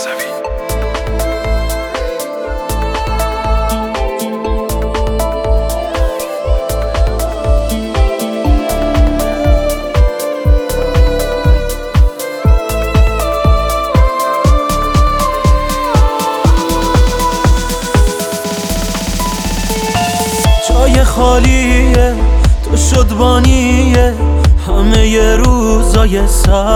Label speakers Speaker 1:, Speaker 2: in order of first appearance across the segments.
Speaker 1: جای خالیه تو شد بانیه همه ی روزای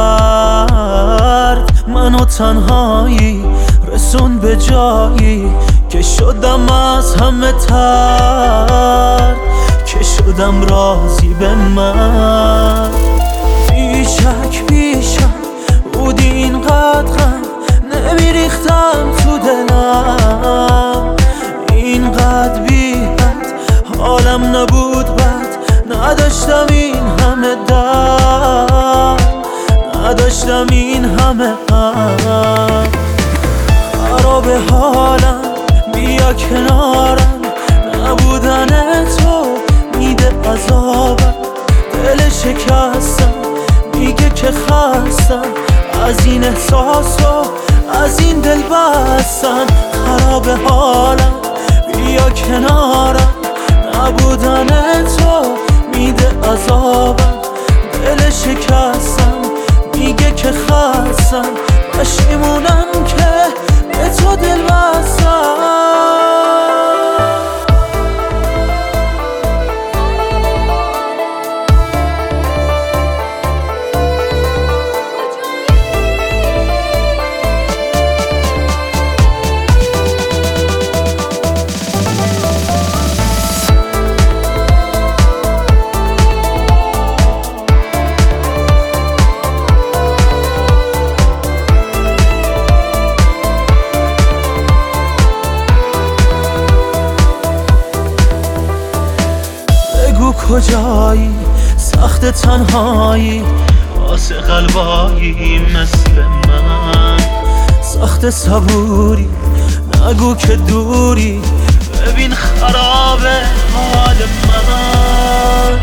Speaker 1: سرد، منو تنهایی رسون به جایی که شدم از همه ترد، که شدم راضی به من. بیشک بیشم بودی اینقدر غم نمیریختم تو دلم، اینقدر بی‌حد حالم نبود بد، نداشتم این همه درد، نداشتم این همه غم. خراب حالم بیا کنارم، نبودن تو میده عذابم، دل شکستم میگه که خستم از این احساس و از این دل بستن. خراب حالم بیا کنارم، نبودن تو میده عذابم، دل شکستم میگه که خستم، پشیمونم که به تو دل بستم. کجایی سخت تنهایی واسه قلبایی مثل من، سخت صبوری نگو که دوری، ببین خراب حال من.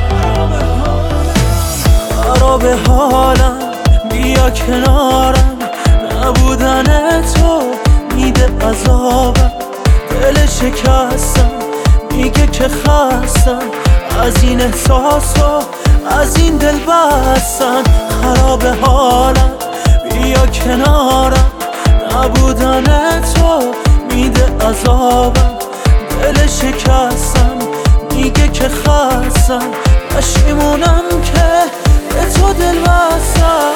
Speaker 1: خراب حالم بیا کنارم، نبودن تو میده عذابم، دل شکستم میگه که خستم از این احساس و از این دل بستن. خراب حالم بیا کنارم، نبودن تو میده عذابم، دل شکستم میگه که خستم، پشیمونم که به تو دل بستم.